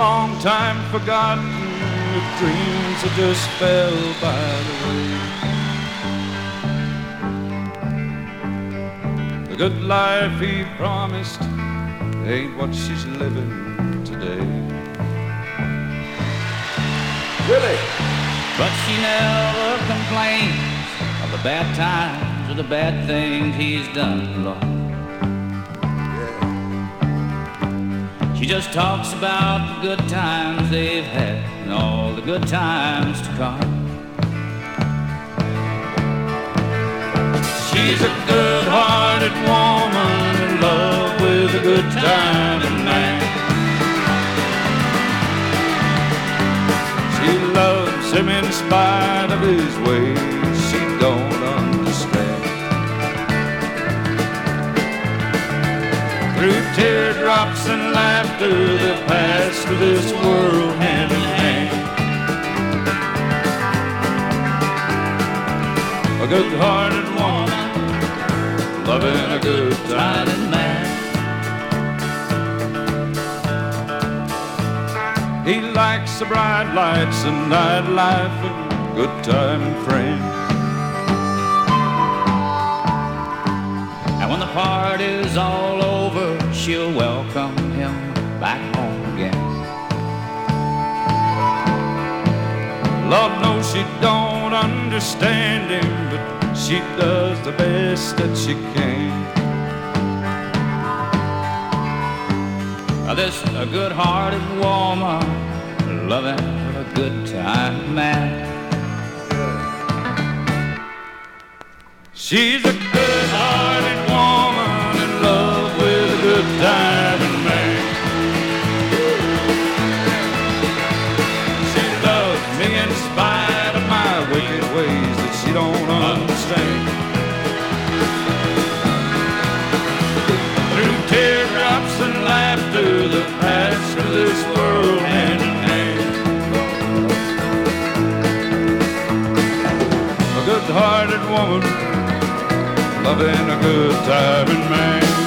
long time forgotten, the dreams that just fell by the way. The good life he promised ain't what she's living today. Really? But she never complains of the bad times or the bad things he's done, Lord. She just talks about the good times they've had and all the good times to come. She's a good-hearted woman in love with a good-timing man. She loves him in spite of his ways she don't understand. Through teardrops and laughter they pass through this world hand in hand. A good-hearted woman loving a good-timing man. He likes the bright lights and nightlife and good-timing friends. And when the party's all over, she'll welcome him back home again. Lord knows she don't understand him, but she does the best that she can. Now this a good-hearted woman loving a good-time man. She's a good-hearted woman in love with a good-timing man. She loves me in spite of my wicked ways that she don't understand. Through teardrops and laughter that pass through this world hand in hand. A good-hearted woman loving a good-timing man.